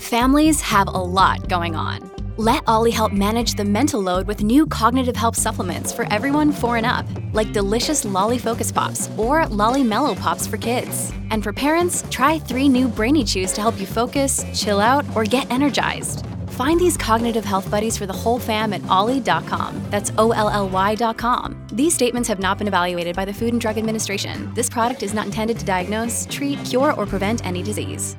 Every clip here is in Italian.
Families have a lot going on. Let Ollie help manage the mental load with new cognitive help supplements for everyone 4 and up, like delicious Lolly Focus Pops or Lolly Mellow Pops for kids. And for parents, try 3 new Brainy Chews to help you focus, chill out, or get energized. Find these cognitive health buddies for the whole fam at ollie.com. That's OLLY.com. These statements have not been evaluated by the Food and Drug Administration. This product is not intended to diagnose, treat, cure, or prevent any disease.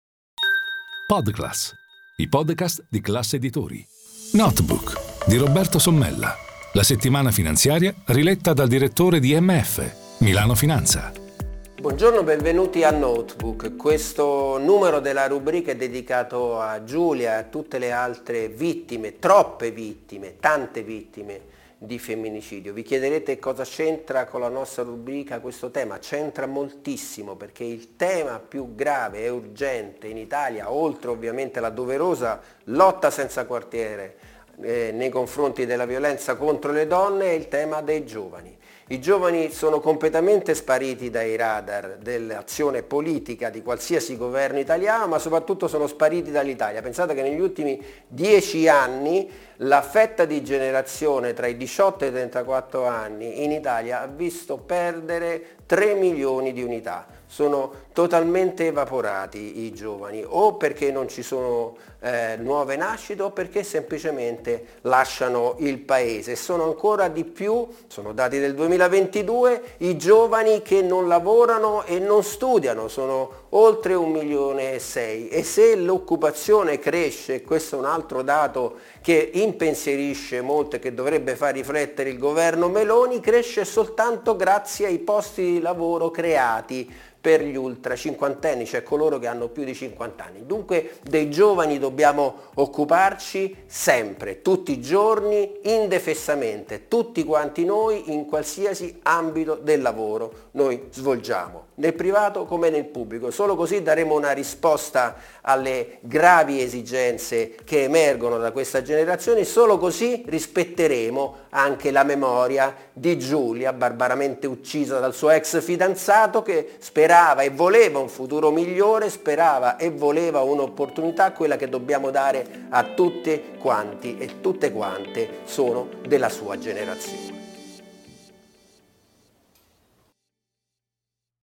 Podclass, i podcast di Class Editori. Notebook di Roberto Sommella. La settimana finanziaria riletta dal direttore di MF, Milano Finanza. Buongiorno, benvenuti a Notebook. Questo numero della rubrica è dedicato a Giulia e a tutte le altre vittime, troppe vittime, tante vittime di femminicidio. Vi chiederete cosa c'entra con la nostra rubrica questo tema. C'entra moltissimo, perché il tema più grave e urgente in Italia, oltre ovviamente la doverosa lotta senza quartiere nei confronti della violenza contro le donne, è il tema dei giovani. I giovani sono completamente spariti dai radar dell'azione politica di qualsiasi governo italiano, ma soprattutto sono spariti dall'Italia. Pensate che negli ultimi 10 anni la fetta di generazione tra i 18 e i 34 anni in Italia ha visto perdere 3 milioni di unità. Sono totalmente evaporati i giovani, o perché non ci sono nuove nascite o perché semplicemente lasciano il paese. Sono ancora di più, sono dati del 2022, i giovani che non lavorano e non studiano, sono oltre 1,6 milioni, e se l'occupazione cresce, questo è un altro dato che impensierisce molto e che dovrebbe far riflettere il governo Meloni, cresce soltanto grazie ai posti di lavoro creati per gli ultra cinquantenni, cioè coloro che hanno più di 50 anni. Dunque dei giovani dobbiamo occuparci sempre, tutti i giorni, indefessamente, tutti quanti noi, in qualsiasi ambito del lavoro noi svolgiamo, nel privato come nel pubblico. Solo così daremo una risposta alle gravi esigenze che emergono da questa generazione, solo così rispetteremo anche la memoria di Giulia, barbaramente uccisa dal suo ex fidanzato, che sperava e voleva un futuro migliore, sperava e voleva un'opportunità, quella che dobbiamo dare a tutti quanti e tutte quante sono della sua generazione.